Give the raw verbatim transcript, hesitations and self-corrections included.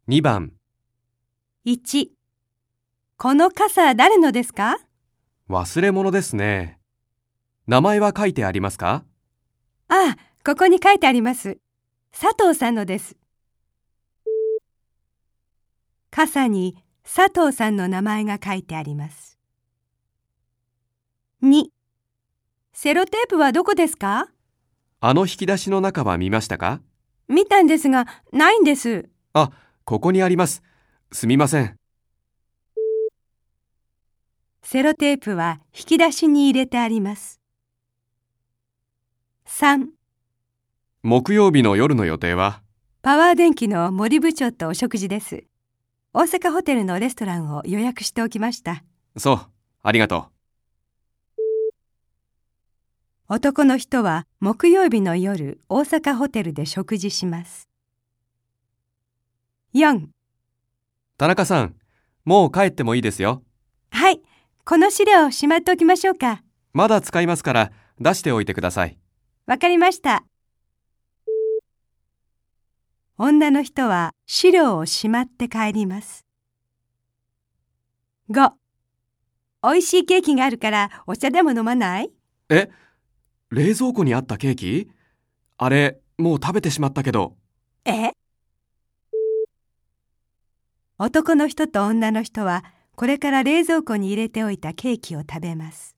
にばん。 いち、この傘誰のですか？ 忘れ物ですね。名前は書いてありますか？ ああ、ここに書いてあります。佐藤さんのです。傘に佐藤さんの名前が書いてあります。に、セロテープはどこですか？ あの引き出しの中は見ましたか？ 見たんですが、ないんです。 あ、ここにあります。すみません。 セロテープは引き出しに入れてあります。さん、 木曜日の夜の予定は？ パワー電機の森部長とお食事です。大阪ホテルのレストランを予約しておきました。 そう、ありがと男の人は木曜日の夜、大阪ホテルで食事します。よん、 う。田中さん、もう帰ってもいいですよ。 はい、この資料をしまっておきましょうか。 まだ使いますから出しておいてください。 わかりました。女の人は資料をしまって帰ります。ご、おいしいケーキがあるからお茶でも飲まない？ え、冷蔵庫にあったケーキ？あれ、もう食べてしまったけど。 え？男の人と女の人はこれから冷蔵庫に入れておいたケーキを食べます。